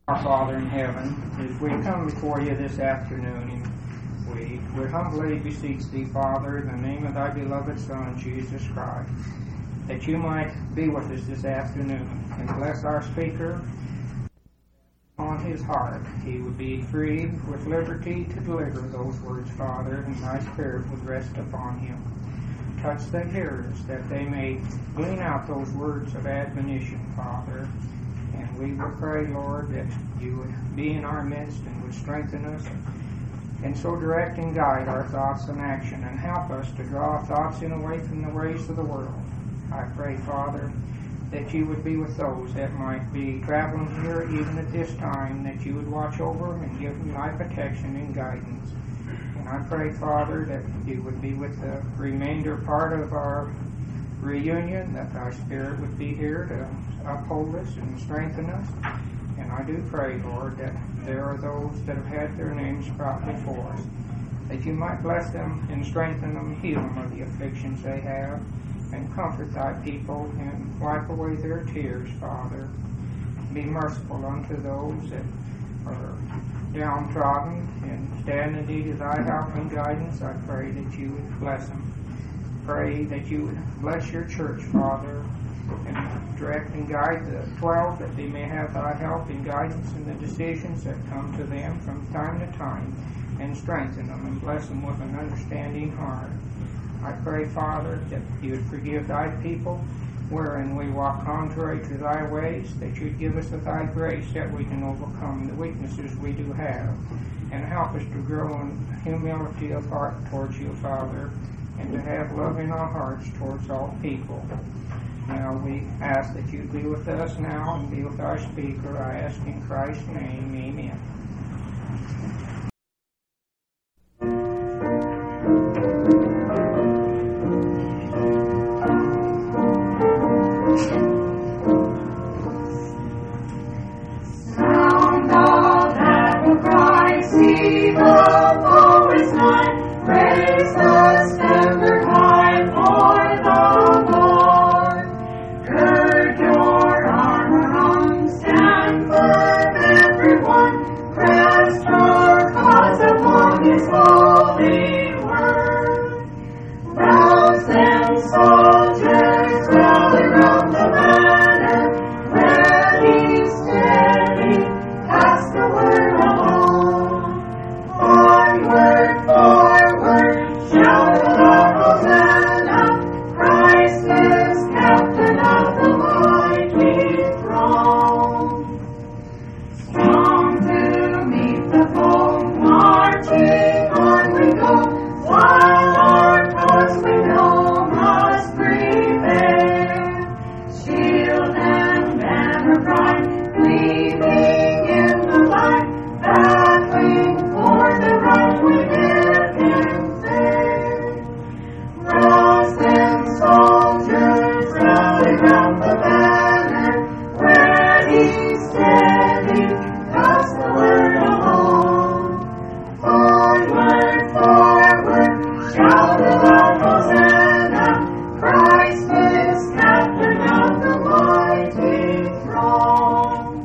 Our Father in heaven, as we come before you this afternoon, we humbly beseech thee, Father, in the name of thy beloved Son, Jesus Christ, that you might be with us this afternoon and bless our speaker on his heart. He would be free with liberty to deliver those words, Father, and thy Spirit would rest upon him. Touch the hearers, that they may glean out those words of admonition, Father. And we will pray, Lord, that you would be in our midst and would strengthen us, and so direct and guide our thoughts and action, and help us to draw thoughts in away from the ways of the world. I pray, Father, that you would be with those that might be traveling here even at this time, that you would watch over them and give them thy protection and guidance. And I pray, Father, that you would be with the remainder part of our reunion, that thy Spirit would be here to uphold us and strengthen us. And I do pray, Lord, that there are those that have had their names brought before us, that you might bless them and strengthen them, heal them of the afflictions they have, and comfort thy people and wipe away their tears, Father. Be merciful unto those that are downtrodden and stand in need of thy help and guidance. I pray that you would bless them. Pray that you would bless your church, Father, and direct and guide the 12, that they may have thy help and guidance in the decisions that come to them from time to time, and strengthen them and bless them with an understanding heart. I pray, Father, that you would forgive thy people wherein we walk contrary to thy ways, that you'd give us of thy grace that we can overcome the weaknesses we do have, and help us to grow in humility of heart towards you, Father, and to have love in our hearts towards all people. Now we ask that you be with us now and be with our speaker. I ask in Christ's name, amen. Sound of that Christ, see the foe is nigh. Raise the standard high for the Lord. Gird your armor on, stand firm, everyone. Rest your cause upon His holy word. Rouse them, soldiers, rally round the banner. Ready, steady, pass the word along. Onward, forward, shout aloud, Hosanna. Christ is captain of the mighty throne. Strong to meet the foe, marching on we go, while our cause we know must prevail. Shield and banner bright, gleaming in the light, battling for the right we live in faith. Rouse them, soldiers, rally round the banner, ready, steady, pass the word along. Onward, forward, shout aloud, Hosanna. Christ is captain of the mighty throne.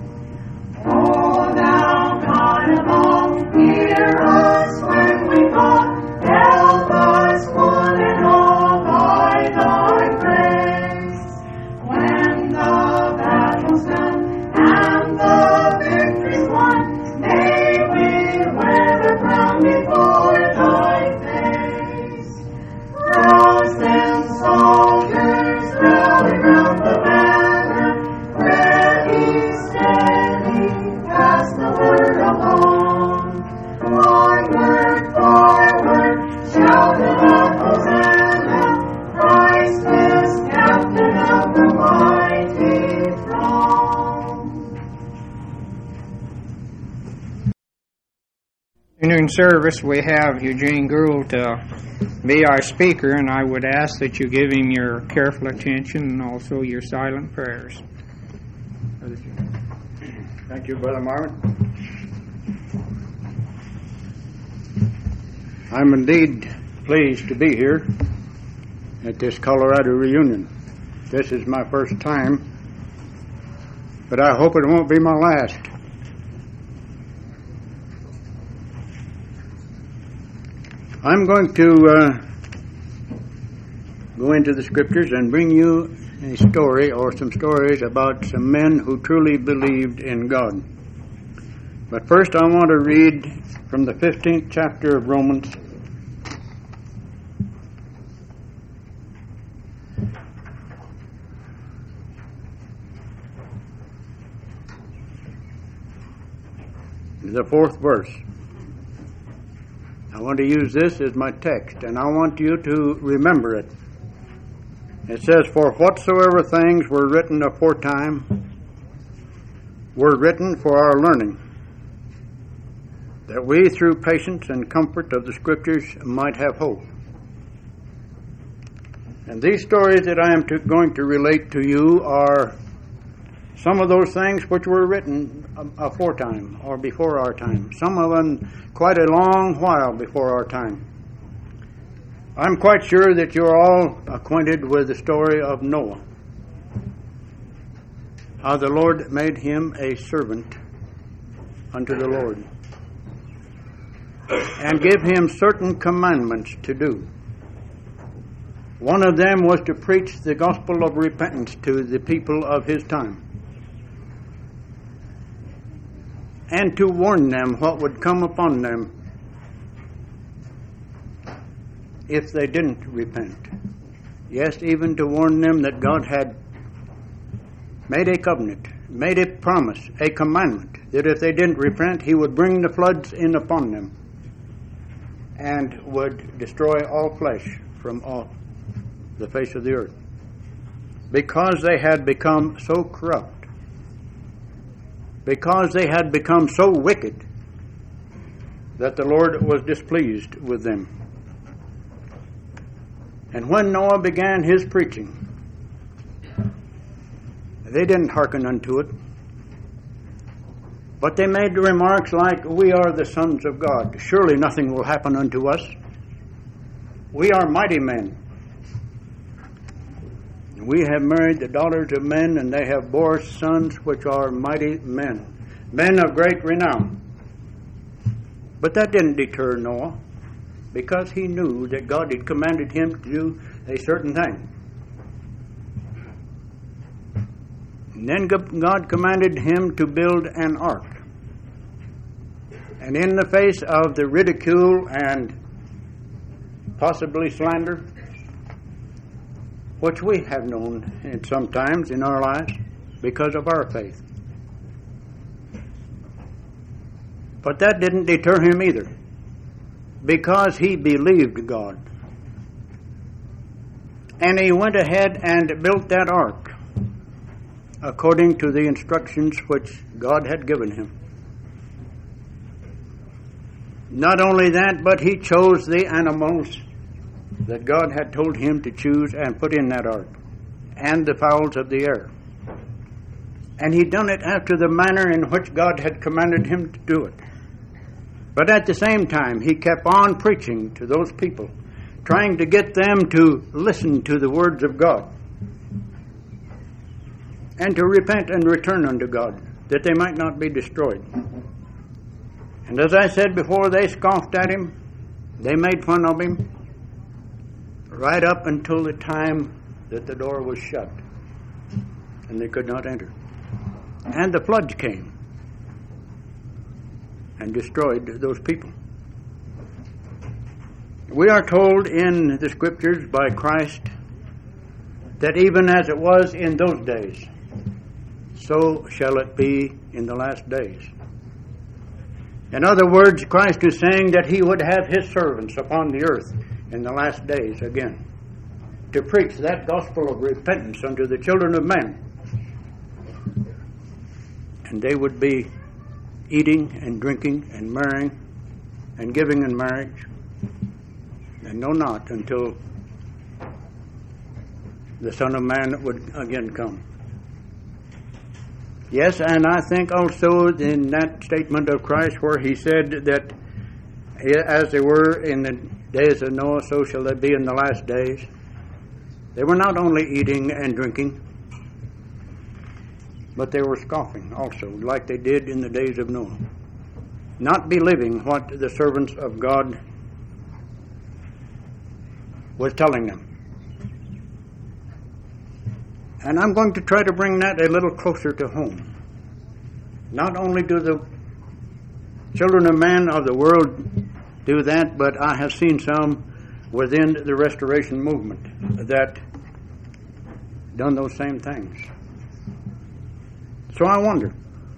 O thou God of all, hear us when we call. Help us one and all by thy grace. When the battle's done and the victory's won, may we wear the crown before thy face. Rouse them, soldiers, rally round the banner. Ready, steady, pass the word along. Onward, forward, shout aloud, Hosanna. Christ is captain of the mighty throne. In service, we have Eugene Gould to be our speaker, and I would ask that you give him your careful attention and also your silent prayers. Thank you, Brother Marvin. I'm indeed pleased to be here at this Colorado reunion. This is my first time, but I hope it won't be my last. I'm going to go into the Scriptures and bring you a story or some stories about some men who truly believed in God. But first I want to read from the 15th chapter of Romans. The 4th verse. I want to use this as my text, and I want you to remember it. It says, "For whatsoever things were written aforetime were written for our learning, that we through patience and comfort of the Scriptures might have hope." And these stories that I am going to relate to you are some of those things which were written aforetime or before our time. Some of them quite a long while before our time. I'm quite sure that you're all acquainted with the story of Noah. How the Lord made him a servant unto the Lord and gave him certain commandments to do. One of them was to preach the gospel of repentance to the people of his time, and to warn them what would come upon them if they didn't repent. Yes, even to warn them that God had made a covenant, made a promise, a commandment, that if they didn't repent, he would bring the floods in upon them and would destroy all flesh from off the face of the earth, because they had become so corrupt, because they had become so wicked that the Lord was displeased with them. And when Noah began his preaching, they didn't hearken unto it, but they made remarks like, "We are the sons of God. Surely nothing will happen unto us. We are mighty men. We have married the daughters of men, and they have bore sons which are mighty men, men of great renown." But that didn't deter Noah, because he knew that God had commanded him to do a certain thing. And then God commanded him to build an ark. And in the face of the ridicule and possibly slander, which we have known sometimes in our lives because of our faith. But that didn't deter him either, because he believed God. And he went ahead and built that ark according to the instructions which God had given him. Not only that, but he chose the animals that God had told him to choose and put in that ark, and the fowls of the air. And he done it after the manner in which God had commanded him to do it. But at the same time, he kept on preaching to those people, trying to get them to listen to the words of God and to repent and return unto God, that they might not be destroyed. And as I said before, they scoffed at him, they made fun of him, right up until the time that the door was shut and they could not enter. And the floods came and destroyed those people. We are told in the Scriptures by Christ that even as it was in those days, so shall it be in the last days. In other words, Christ is saying that he would have his servants upon the earth in the last days again, to preach that gospel of repentance unto the children of men. And they would be eating and drinking and marrying and giving in marriage, and know not until the Son of Man would again come. Yes, and I think also in that statement of Christ where he said that as they were in the days of Noah, so shall they be in the last days. They were not only eating and drinking, but they were scoffing also, like they did in the days of Noah, not believing what the servants of God was telling them. And I'm going to try to bring that a little closer to home. Not only do the children of man of the world do that, but I have seen some within the Restoration movement that done those same things. So I wonder.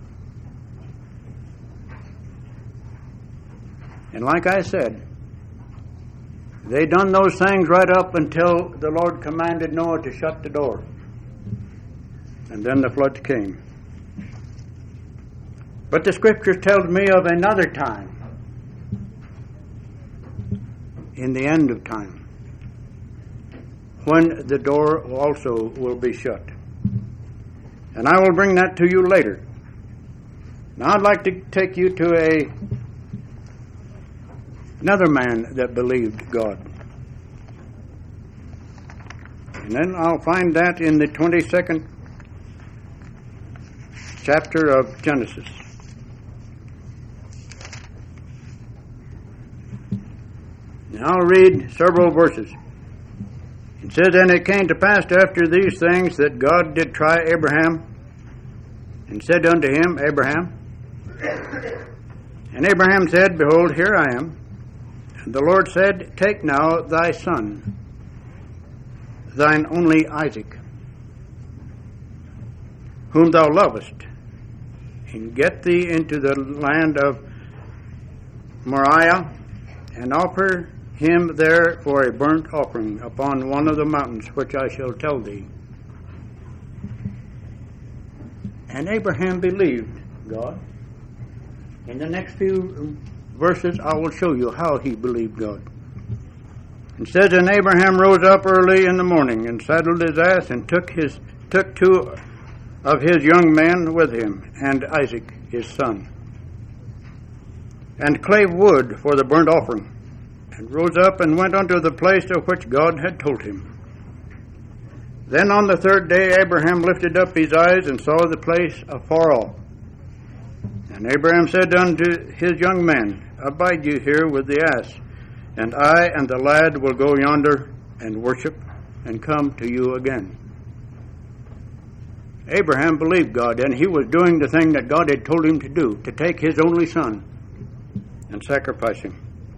And like I said, they done those things right up until the Lord commanded Noah to shut the door. And then the flood came. But the Scripture tells me of another time, in the end of time, when the door also will be shut. And I will bring that to you later. Now I'd like to take you to another man that believed God. And then I'll find that in the 22nd chapter of Genesis. Now I'll read several verses. It says, And it came to pass after these things that God did try Abraham, and said unto him, Abraham. And Abraham said, Behold, here I am. And the Lord said, Take now thy son, thine only Isaac, whom thou lovest, and get thee into the land of Moriah, and offer him there for a burnt offering upon one of the mountains which I shall tell thee. And Abraham believed God. In the next few verses I will show you how he believed God. It says, And Abraham rose up early in the morning, and saddled his ass, and took two of his young men with him, and Isaac his son, and clave wood for the burnt offering, and rose up and went unto the place of which God had told him. Then on the third day Abraham lifted up his eyes, and saw the place afar off. And Abraham said unto his young men, Abide you here with the ass, and I and the lad will go yonder and worship, and come to you again. Abraham believed God, and he was doing the thing that God had told him to do, to take his only son and sacrifice him.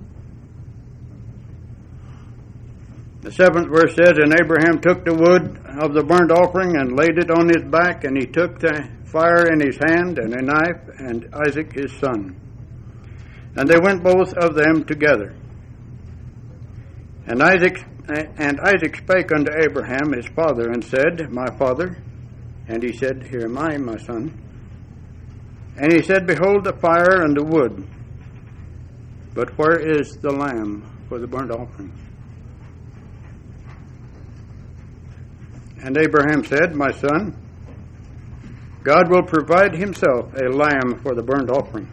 The 7th verse says, And Abraham took the wood of the burnt offering, and laid it on his back, and he took the fire in his hand, and a knife, and Isaac his son. And they went both of them together. And Isaac spake unto Abraham his father, and said, My father. And he said, Here am I, my son. And he said, Behold the fire and the wood, but where is the lamb for the burnt offering? And Abraham said, My son, God will provide himself a lamb for the burnt offering.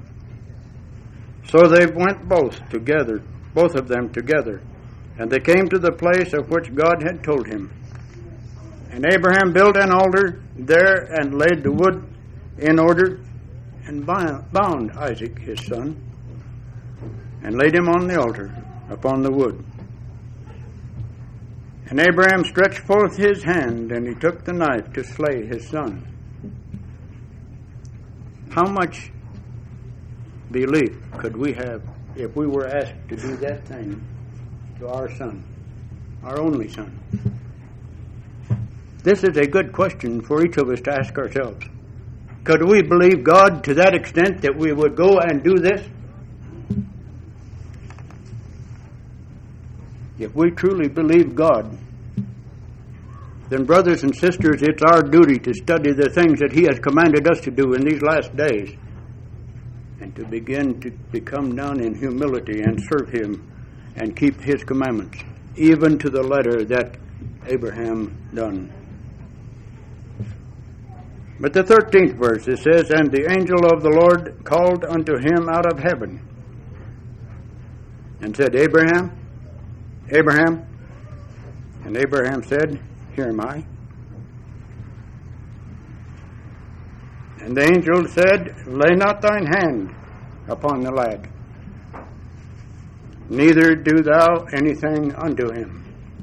So they went both of them together, and they came to the place of which God had told him. And Abraham built an altar there, and laid the wood in order, and bound Isaac his son, and laid him on the altar upon the wood. And Abraham stretched forth his hand, and he took the knife to slay his son. How much belief could we have if we were asked to do that thing to our son, our only son? This is a good question for each of us to ask ourselves. Could we believe God to that extent that we would go and do this? If we truly believe God, then brothers and sisters, it's our duty to study the things that He has commanded us to do in these last days, and to begin to become down in humility and serve Him and keep His commandments, even to the letter that Abraham done. But the 13th verse, it says, And the angel of the Lord called unto him out of heaven, and said, Abraham, Abraham. And Abraham said, Here am I. And the angel said, Lay not thine hand upon the lad, neither do thou anything unto him.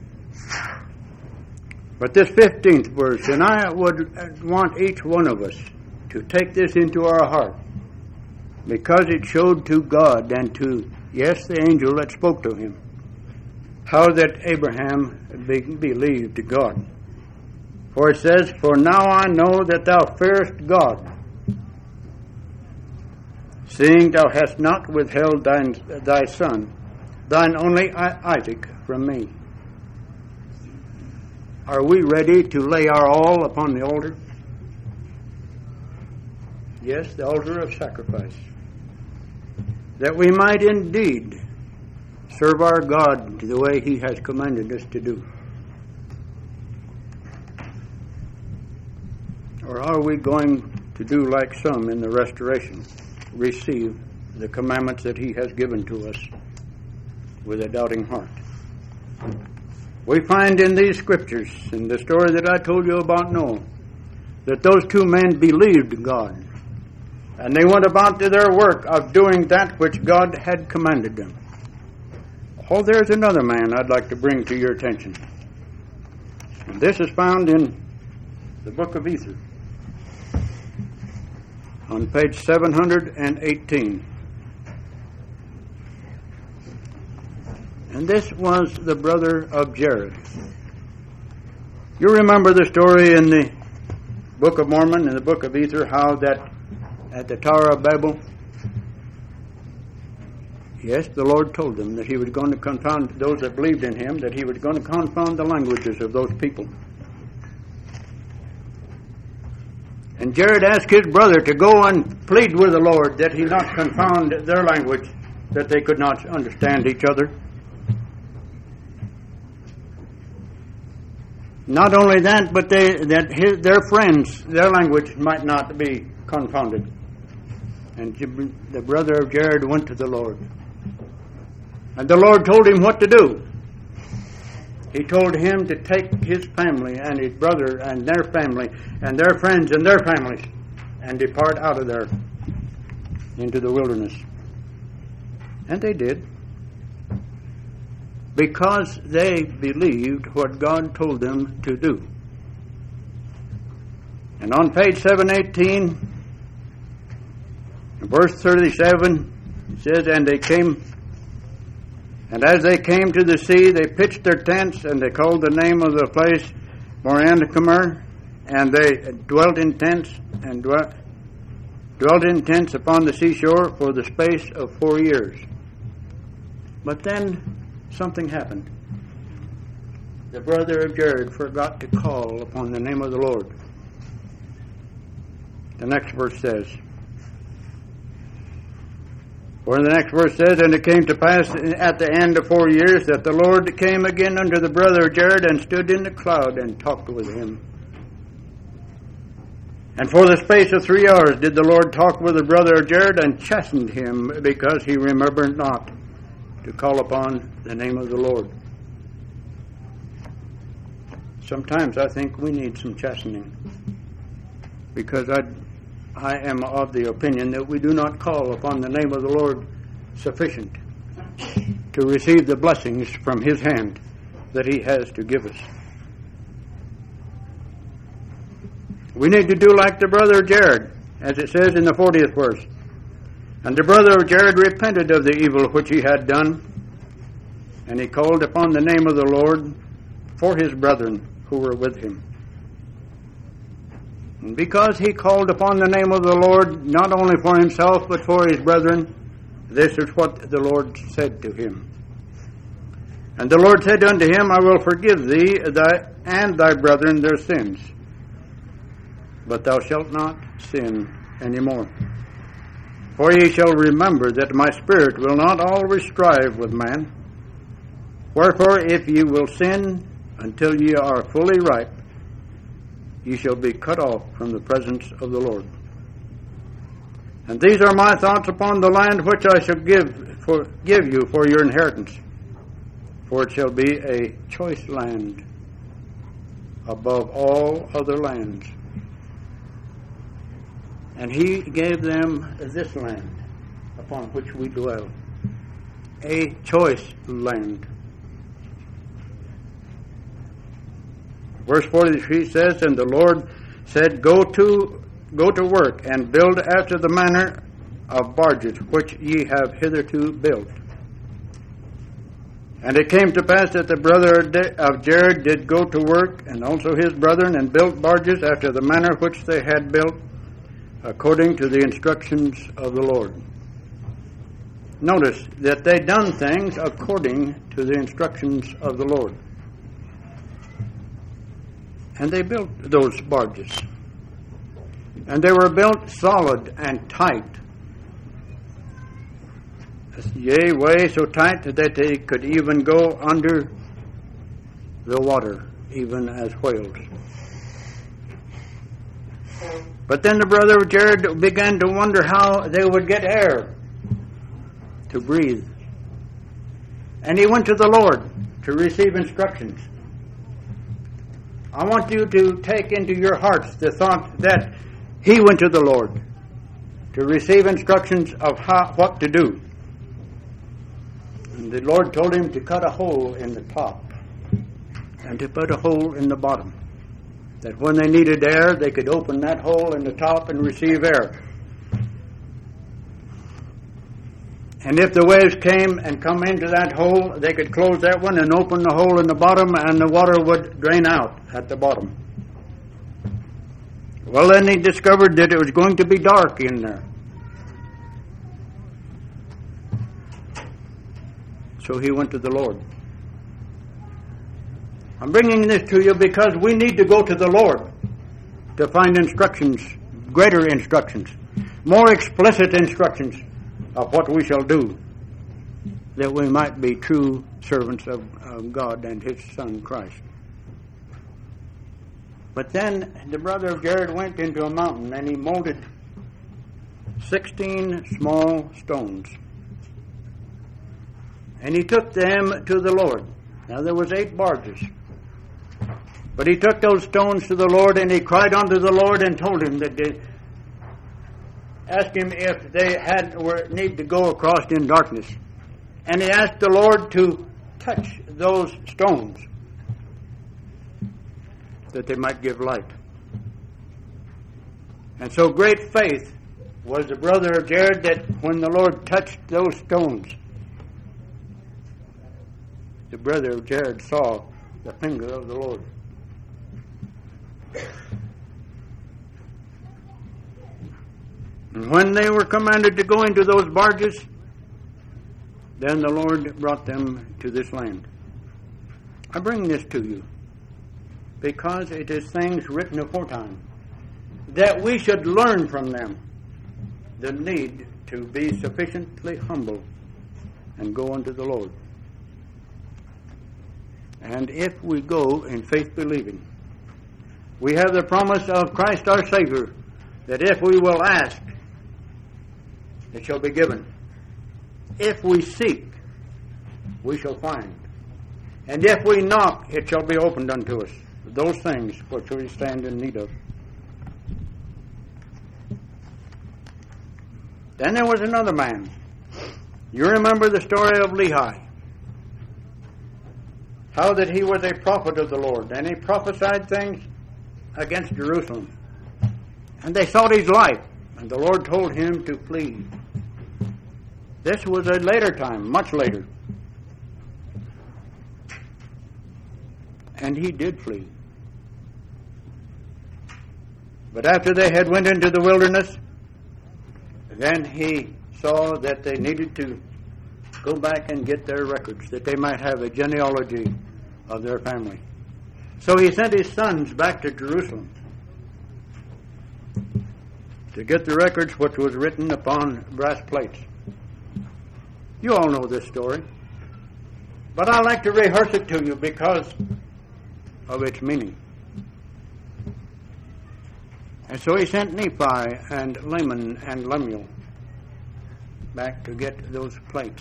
But this 15th verse, and I would want each one of us to take this into our heart, because it showed to God and to, yes, the angel that spoke to him, how that Abraham believed God. For it says, For now I know that thou fearest God, seeing thou hast not withheld thy son, thine only Isaac, from me. Are we ready to lay our all upon the altar? Yes, the altar of sacrifice. That we might indeed serve our God the way He has commanded us to do. Or are we going to do like some in the restoration, receive the commandments that He has given to us with a doubting heart? We find in these scriptures, in the story that I told you about Noah, that those two men believed God, and they went about to their work of doing that which God had commanded them. Oh, there's another man I'd like to bring to your attention. And this is found in the book of Ether, on page 718. And this was the brother of Jared. You remember the story in the Book of Mormon and the Book of Ether, how that at the Tower of Babel, yes, the Lord told them that He was going to confound those that believed in Him, that He was going to confound the languages of those people. And Jared asked his brother to go and plead with the Lord that He not confound their language, that they could not understand each other. Not only that, but their friends, their language might not be confounded. And the brother of Jared went to the Lord. And the Lord told him what to do. He told him to take his family and his brother and their family and their friends and their families and depart out of there into the wilderness. And they did, because they believed what God told them to do. And on page 718, verse 37, it says, And as they came to the sea, they pitched their tents, and they called the name of the place Moriancumer, and they dwelt in tents upon the seashore for the space of 4 years. But then something happened. The brother of Jared forgot to call upon the name of the Lord. The next verse says, And it came to pass at the end of 4 years that the Lord came again unto the brother of Jared and stood in the cloud and talked with him. And for the space of 3 hours did the Lord talk with the brother of Jared and chastened him, because he remembered not to call upon the name of the Lord. Sometimes I think we need some chastening, because I am of the opinion that we do not call upon the name of the Lord sufficient to receive the blessings from His hand that He has to give us. We need to do like the brother of Jared, as it says in the 40th verse. And the brother of Jared repented of the evil which he had done, and he called upon the name of the Lord for his brethren who were with him. And because he called upon the name of the Lord, not only for himself, but for his brethren, this is what the Lord said to him. And the Lord said unto him, I will forgive thee and thy brethren their sins, but thou shalt not sin any more. For ye shall remember that my spirit will not always strive with man. Wherefore, if ye will sin until ye are fully ripe, ye shall be cut off from the presence of the Lord. And these are my thoughts upon the land which I shall give you for your inheritance. For it shall be a choice land above all other lands. And he gave them this land upon which we dwell. a choice land. Verse 43 says, And the Lord said, Go to work, and build after the manner of barges, which ye have hitherto built. And it came to pass that the brother of Jared did go to work, and also his brethren, and built barges after the manner which they had built, according to the instructions of the Lord. Notice that they done things according to the instructions of the Lord. And they built those barges. And they were built solid and tight. Yea, way so tight that they could even go under the water, even as whales. But then the brother of Jared began to wonder how they would get air to breathe. And he went to the Lord to receive instructions. I want you to take into your hearts the thought that he went to the Lord to receive instructions of what to do. And the Lord told him to cut a hole in the top and to put a hole in the bottom, that when they needed air, they could open that hole in the top and receive air. And if the waves came and come into that hole, they could close that one and open the hole in the bottom, and the water would drain out at the bottom. Well, then he discovered that it was going to be dark in there. So he went to the Lord. I'm bringing this to you because we need to go to the Lord to find instructions, greater instructions, more explicit instructions of what we shall do, that we might be true servants of God and His Son Christ. But then the brother of Jared went into a mountain, and he molded 16 small stones. And he took them to the Lord. Now there was 8 barges. But he took those stones to the Lord, and he cried unto the Lord and told him that they asked him if they need to go across in darkness. And he asked the Lord to touch those stones that they might give light. And so great faith was the brother of Jared that when the Lord touched those stones, the brother of Jared saw the finger of the Lord. And when they were commanded to go into those barges, then the Lord brought them to this land. I bring this to you because it is things written aforetime, that we should learn from them the need to be sufficiently humble and go unto the Lord. And if we go in faith believing, we have the promise of Christ our Savior, that if we will ask, it shall be given. If we seek, we shall find. And if we knock, it shall be opened unto us. Those things which we stand in need of. Then there was another man. You remember the story of Lehi. How that he was a prophet of the Lord, and he prophesied things against Jerusalem. And they sought his life, and the Lord told him to flee. This was a later time, much later. And he did flee. But after they had went into the wilderness, then he saw that they needed to go back and get their records, that they might have a genealogy of their family. So he sent his sons back to Jerusalem to get the records which was written upon brass plates. You all know this story, but I like to rehearse it to you because of its meaning. And so he sent Nephi and Laman and Lemuel back to get those plates.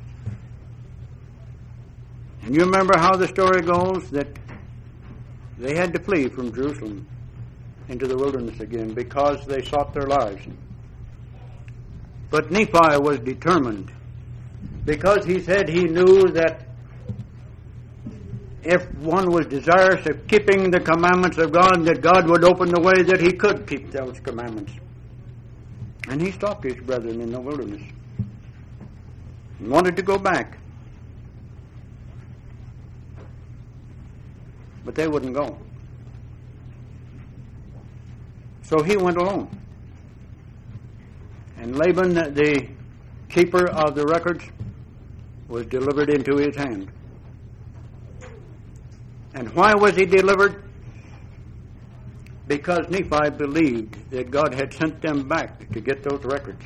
And you remember how the story goes, that they had to flee from Jerusalem into the wilderness again because they sought their lives. But Nephi was determined because he said he knew that if one was desirous of keeping the commandments of God, that God would open the way that he could keep those commandments. And he stopped his brethren in the wilderness and wanted to go back. But they wouldn't go. So he went alone. And Laban, the keeper of the records, was delivered into his hand. And why was he delivered? Because Nephi believed that God had sent them back to get those records.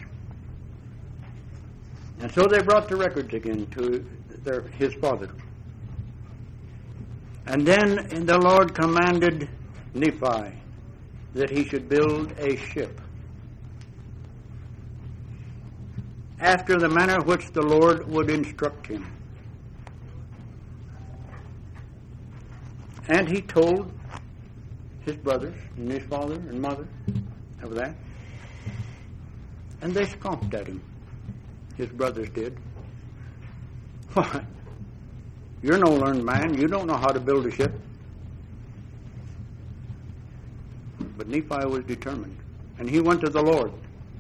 And so they brought the records again to his father. And then the Lord commanded Nephi that he should build a ship after the manner which the Lord would instruct him. And he told his brothers and his father and mother of that. And they scoffed at him. His brothers did. Why? You're no learned man. You don't know how to build a ship. But Nephi was determined. And he went to the Lord.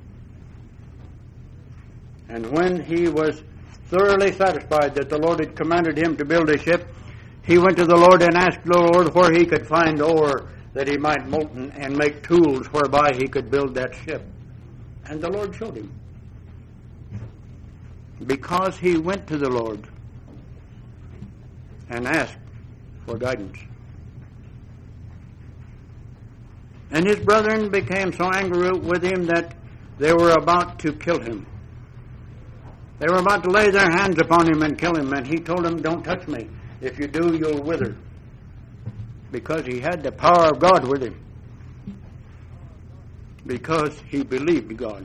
And when he was thoroughly satisfied that the Lord had commanded him to build a ship, he went to the Lord and asked the Lord where he could find ore that he might molten and make tools whereby he could build that ship. And the Lord showed him. Because he went to the Lord and asked for guidance. And his brethren became so angry with him that they were about to kill him. They were about to lay their hands upon him and kill him. And he told them, don't touch me. If you do, you'll wither. Because he had the power of God with him. Because he believed God.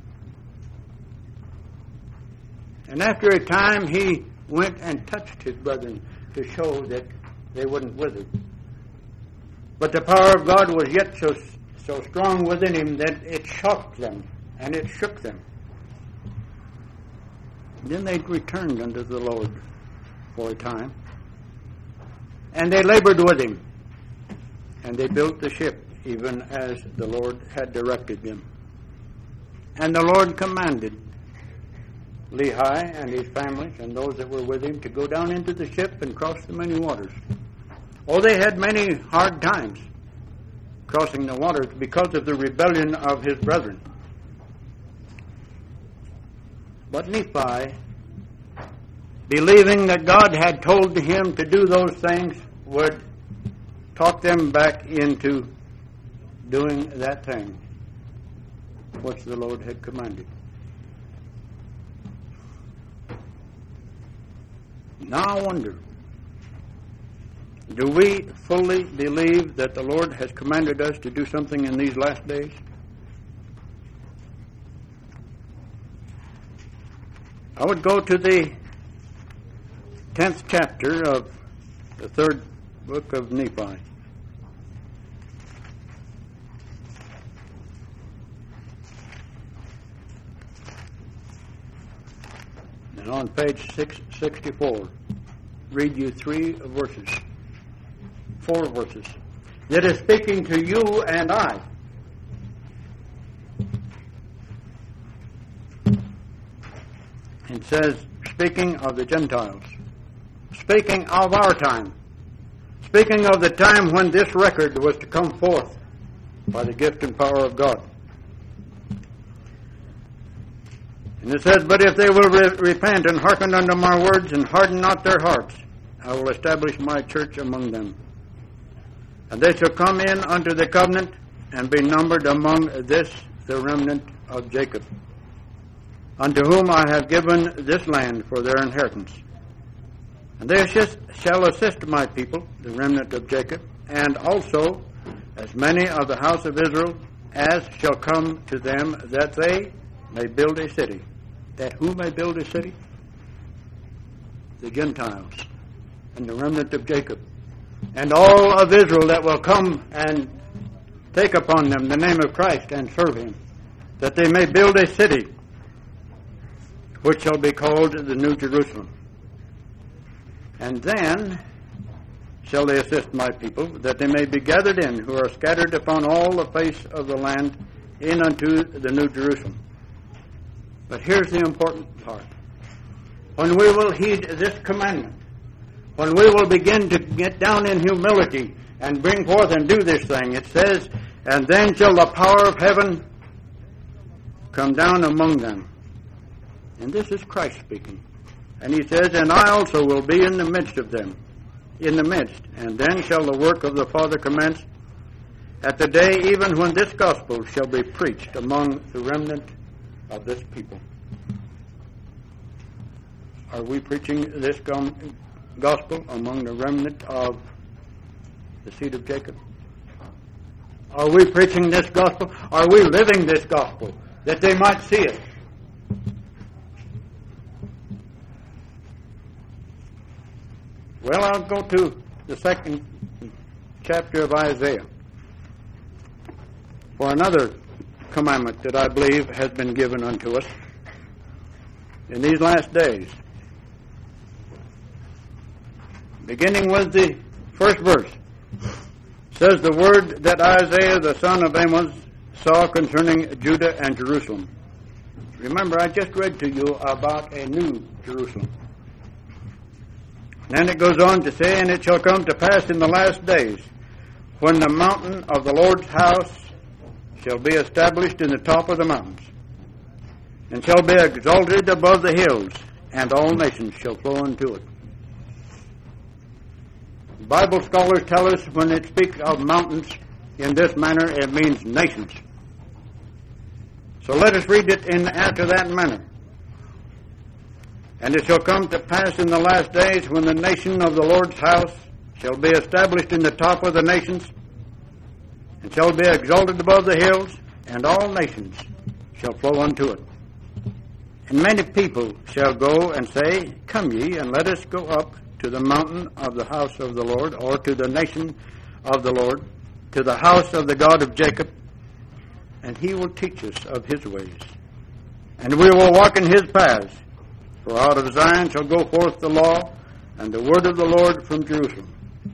And after a time, he went and touched his brethren to show that they wouldn't wither. But the power of God was yet so strong within him that it shocked them and it shook them. Then they returned unto the Lord for a time. And they labored with him. And they built the ship even as the Lord had directed them. And the Lord commanded Lehi and his family and those that were with him to go down into the ship and cross the many waters. Oh, they had many hard times crossing the waters because of the rebellion of his brethren. But Nephi, believing that God had told him to do those things, would talk them back into doing that thing which the Lord had commanded. Now I wonder, do we fully believe that the Lord has commanded us to do something in these last days? I would go to the 10th chapter of the 3rd book of Nephi. And on page 664, read you 4 verses. That is speaking to you and I. It says, speaking of the Gentiles, speaking of our time, speaking of the time when this record was to come forth by the gift and power of God. And it says, but if they will repent and hearken unto my words and harden not their hearts, I will establish my church among them. And they shall come in unto the covenant and be numbered among this the remnant of Jacob, unto whom I have given this land for their inheritance. And they shall assist my people, the remnant of Jacob, and also as many of the house of Israel as shall come to them, that they may build a city. That who may build a city? The Gentiles and the remnant of Jacob, and all of Israel that will come and take upon them the name of Christ and serve him, that they may build a city. which shall be called the New Jerusalem. And then shall they assist my people, that they may be gathered in, who are scattered upon all the face of the land, in unto the New Jerusalem. But here's the important part. When we will heed this commandment, when we will begin to get down in humility and bring forth and do this thing, it says, and then shall the power of heaven come down among them. And this is Christ speaking. And he says, and I also will be in the midst of them, in the midst. And then shall the work of the Father commence at the day even when this gospel shall be preached among the remnant of this people. Are we preaching this gospel among the remnant of the seed of Jacob? Are we preaching this gospel? Are we living this gospel that they might see it? Well, I'll go to the second chapter of Isaiah for another commandment that I believe has been given unto us in these last days. Beginning with the first verse, says the word that Isaiah the son of Amos saw concerning Judah and Jerusalem. Remember, I just read to you about a new Jerusalem. Then it goes on to say, and it shall come to pass in the last days, when the mountain of the Lord's house shall be established in the top of the mountains, and shall be exalted above the hills, and all nations shall flow unto it. Bible scholars tell us when it speaks of mountains in this manner, it means nations. So let us read it after that manner. And it shall come to pass in the last days, when the nation of the Lord's house shall be established in the top of the nations, and shall be exalted above the hills, and all nations shall flow unto it. And many people shall go and say, come ye, and let us go up to the mountain of the house of the Lord, or to the nation of the Lord, to the house of the God of Jacob, and he will teach us of his ways. And we will walk in his paths. For out of Zion shall go forth the law, and the word of the Lord from Jerusalem.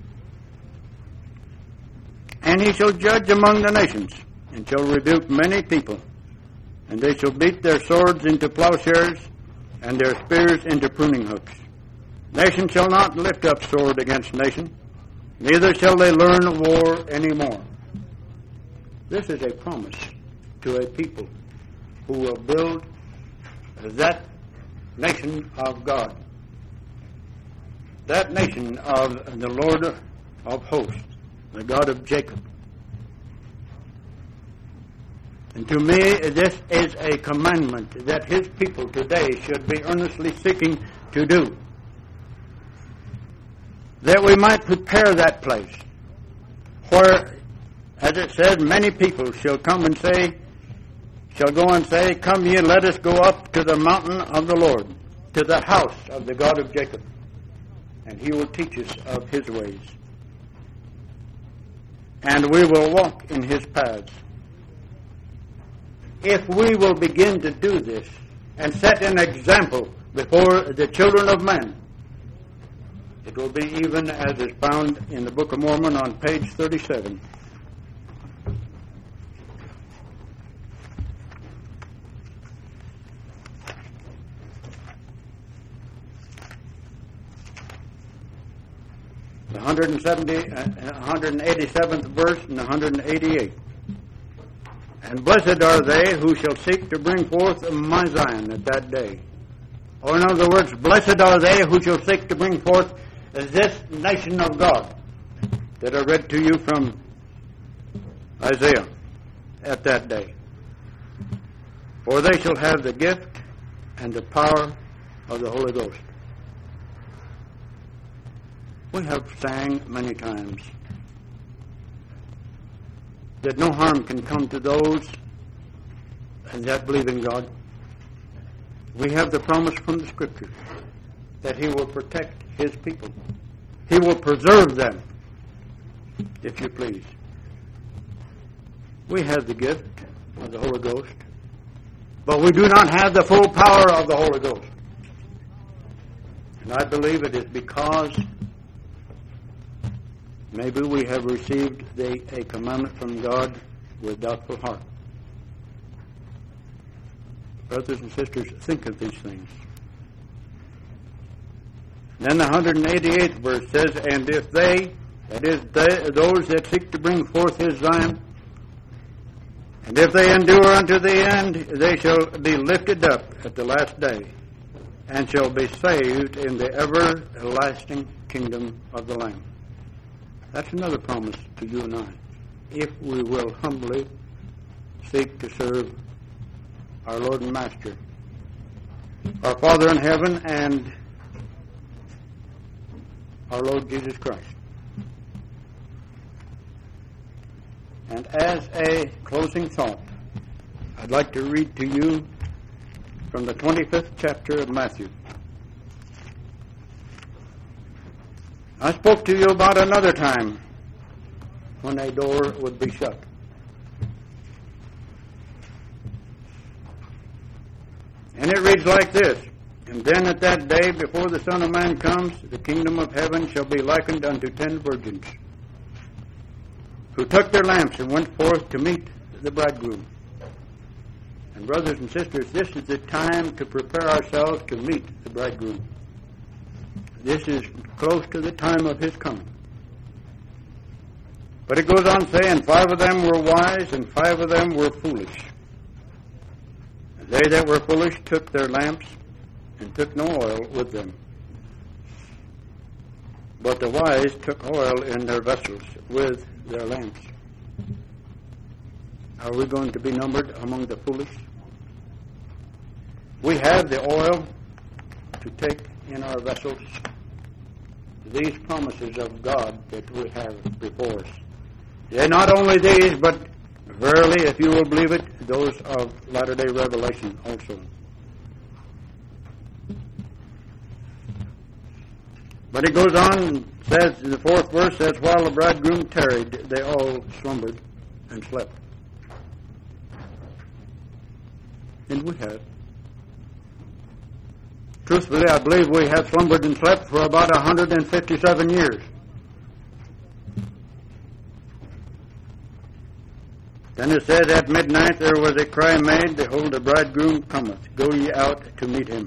And he shall judge among the nations, and shall rebuke many people. And they shall beat their swords into plowshares, and their spears into pruning hooks. Nation shall not lift up sword against nation, neither shall they learn war any more. This is a promise to a people who will build that nation of God, that nation of the Lord of hosts, the God of Jacob. And to me, this is a commandment that his people today should be earnestly seeking to do, that we might prepare that place where, as it says, many people shall come and say, shall go and say, come ye, let us go up to the mountain of the Lord, to the house of the God of Jacob, and he will teach us of his ways. And we will walk in his paths. If we will begin to do this and set an example before the children of men, it will be even as is found in the Book of Mormon on page 37. The 187th verse and the 188th. And blessed are they who shall seek to bring forth my Zion at that day. Or in other words, blessed are they who shall seek to bring forth this nation of God that I read to you from Isaiah at that day. For they shall have the gift and the power of the Holy Ghost. We have sang many times that no harm can come to those that believe in God. We have the promise from the Scripture that he will protect his people. He will preserve them, if you please. We have the gift of the Holy Ghost. but we do not have the full power of the Holy Ghost. And I believe it is because maybe we have received a commandment from God with doubtful heart. Brothers and sisters, think of these things. Then the 188th verse says, and if they, that is, those that seek to bring forth his Zion, and if they endure unto the end, they shall be lifted up at the last day, and shall be saved in the everlasting kingdom of the Lamb. That's another promise to you and I. If we will humbly seek to serve our Lord and Master, our Father in heaven, and our Lord Jesus Christ. And as a closing thought, I'd like to read to you from the 25th chapter of Matthew. I spoke to you about another time when a door would be shut. And it reads like this, and then at that day before the Son of Man comes, the kingdom of heaven shall be likened unto 10 virgins, who took their lamps and went forth to meet the bridegroom. And brothers and sisters, this is the time to prepare ourselves to meet the bridegroom. This is close to the time of his coming. But it goes on saying, 5 of them were wise, and 5 of them were foolish. And they that were foolish took their lamps, and took no oil with them. But the wise took oil in their vessels with their lamps. Are we going to be numbered among the foolish? We have the oil to take in our vessels these promises of God that we have before us. Yea, not only these, but verily, if you will believe it, those of latter-day revelation also. But it goes on and says, the 4th verse says, while the bridegroom tarried, they all slumbered and slept. And we have. Truthfully, I believe we have slumbered and slept for about 157 years. Then it says, at midnight there was a cry made, behold, the bridegroom cometh, go ye out to meet him.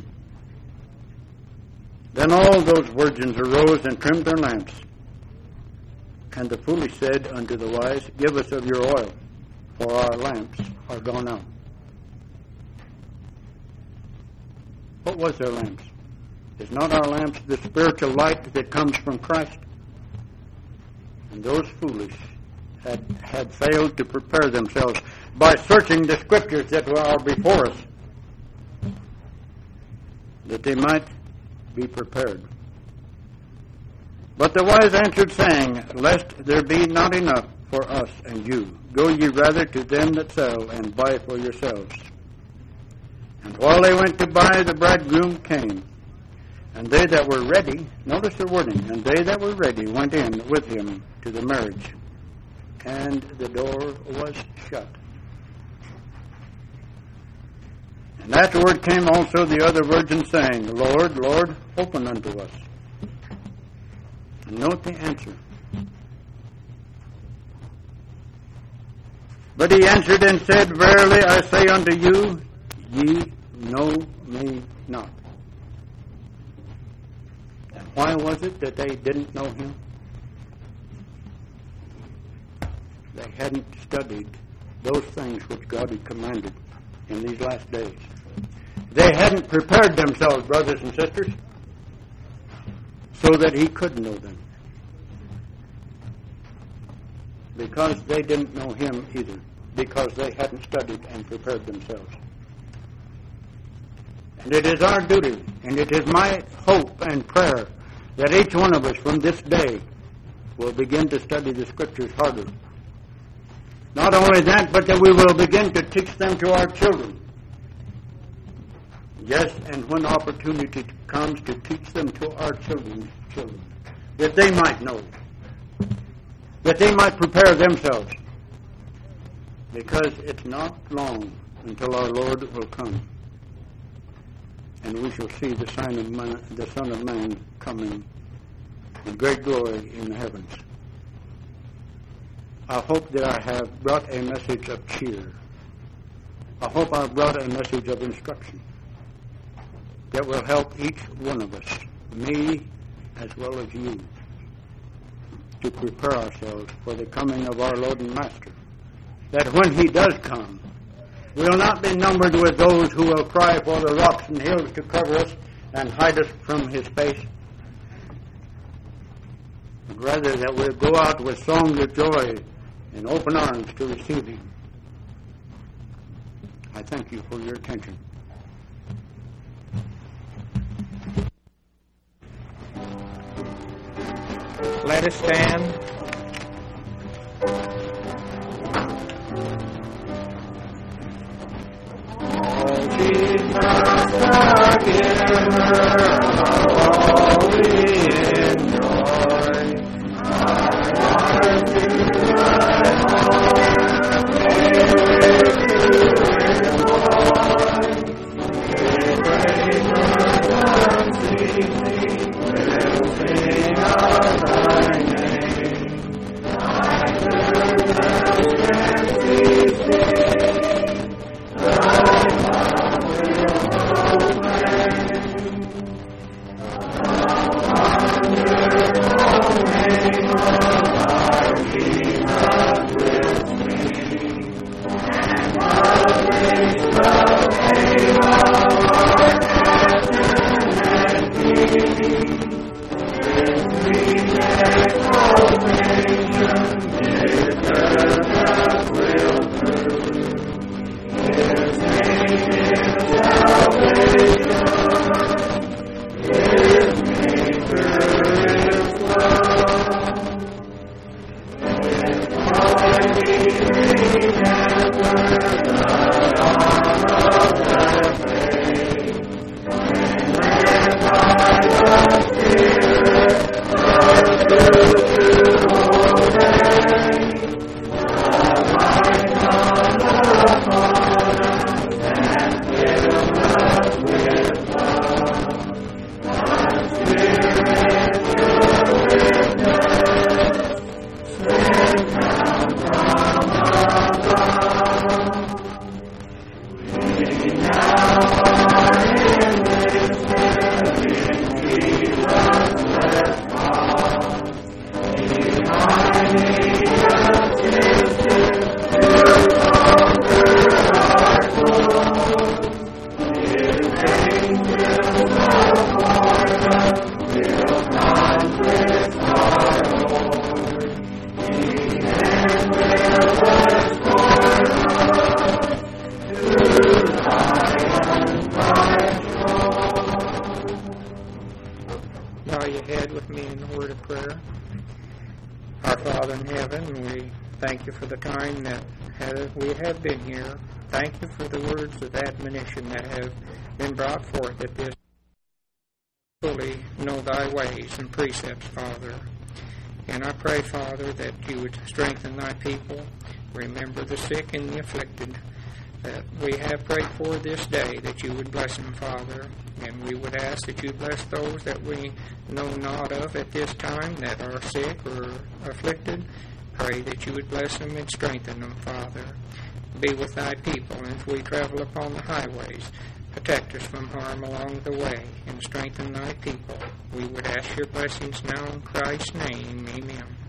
Then all those virgins arose and trimmed their lamps. And the foolish said unto the wise, give us of your oil, for our lamps are gone out. What was their lamps? Is not our lamps the spiritual light that comes from Christ? And those foolish had failed to prepare themselves by searching the scriptures that are before us, that they might be prepared. But the wise answered, saying, lest there be not enough for us and you, go ye rather to them that sell, and buy for yourselves. And while they went to buy, the bridegroom came. And they that were ready, notice the wording, and they that were ready went in with him to the marriage. And the door was shut. And afterward came also the other virgins, saying, Lord, Lord, open unto us. And note the answer. But he answered and said, verily I say unto you, ye know me not. And why was it that they didn't know him? They hadn't studied those things which God had commanded in these last days. They hadn't prepared themselves, brothers and sisters, so that he could know them. Because they didn't know him either. Because they hadn't studied and prepared themselves. And it is our duty, and it is my hope and prayer that each one of us from this day will begin to study the Scriptures harder. Not only that, but that we will begin to teach them to our children. Yes, and when opportunity comes, to teach them to our children, that they might know, that they might prepare themselves. Because it's not long until our Lord will come, and we shall see the Son of Man coming in great glory in the heavens. I hope that I have brought a message of cheer. I hope I've brought a message of instruction that will help each one of us, me as well as you, to prepare ourselves for the coming of our Lord and Master. That when He does come, we will not be numbered with those who will cry for the rocks and hills to cover us and hide us from His face, but rather that we'll go out with songs of joy and open arms to receive Him. I thank you for your attention. Let us stand. Oh, Jesus, the giver of all we enjoy, our hearts to thy heart, may we praise our unceasing, we'll sing of thy name, thy goodness and ceasing, thy love will proclaim, the wonderful name of our Jesus will sing, and the grace of fame of our Captain and King, with sweet exaltation, His goodness will prove. His name is salvation, His nature is love. His mighty remember the dawn of the day, when led by the Spirit, the truth to obey, the light dawned upon us and filled us with love. The Spirit to witness, sent down from above. We now are in this in Jesus' blessed cause. Behind the assistant to conquer our souls. His angels upon us will conquest our Lord. He then will escort us to Zion's bright shore. Bow your head with me in the word of prayer. Our Father in heaven, we thank you for the time that we have been here. Thank you for the words of admonition that have been brought forth at this. Fully know thy ways and precepts, Father. And I pray, Father, that you would strengthen thy people. Remember the sick and the afflicted that we have prayed for this day, that you would bless them, Father. And we would ask that you bless those that we know not of at this time that are sick or afflicted. Pray that you would bless them and strengthen them, Father. Be with thy people, and if we travel upon the highways, protect us from harm along the way, and strengthen thy people. We would ask your blessings now in Christ's name. Amen.